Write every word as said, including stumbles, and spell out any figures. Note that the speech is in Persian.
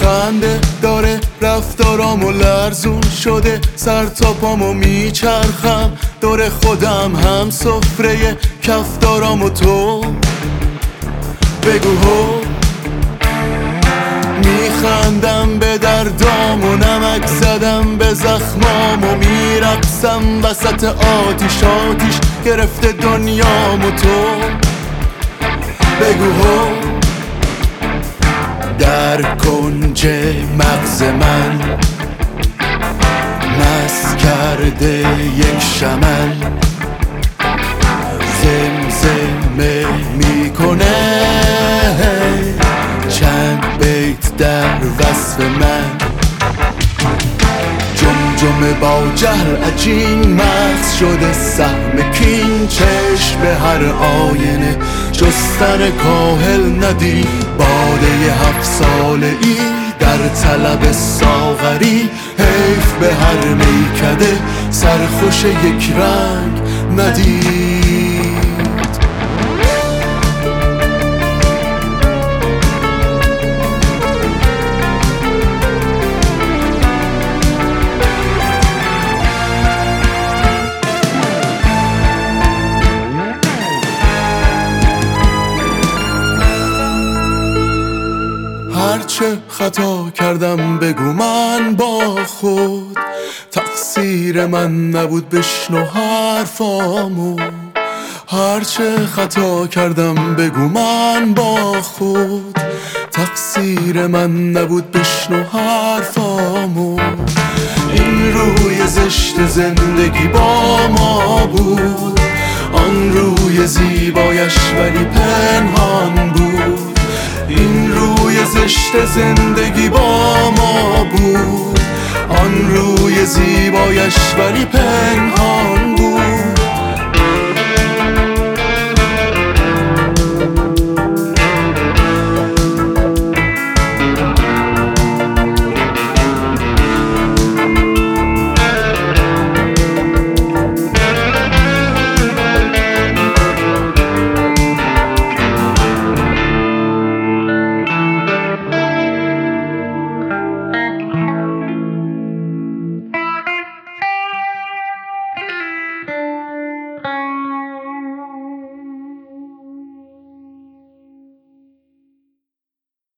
خنده داره رفتارامو لرزون شده، سر تا پامو میچرخم دور خودم، هم سفره کفتارامو تو بگو هو. میخندم به دردام و نمک زدم به زخمام و میرقصم وسط آتیش، آتیش گرفته دنیام و تو بگو هو. در کنج مغز من مست کرده یک شمن، زمزمه میکنه چند بیت در وصف من. جمجمه با جهل عجین مغز شده سهم کین، چشم به هر آینه جستن کاهل ندید. باده هفت ساله ای در طلب ساغری، حیف به هر میکده سرخوش یک رنگ ندید. هرچه خطا کردم بگو من با خود، تقصیر من نبود بشنو حرفامو. هرچه خطا کردم بگو من با خود، تقصیر من نبود بشنو حرفامو. این روی زشت زندگی با ما بود، آن روی زیبایش ولی پنهان بود. این روی زشت زندگی با ما بود، آن روی زیبایش ولی پنهان بود.